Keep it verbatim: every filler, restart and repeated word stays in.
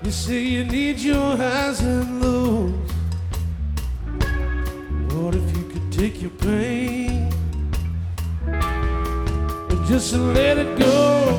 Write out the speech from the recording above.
You say you need your highs and lows. What if you could take your pain and just let it go?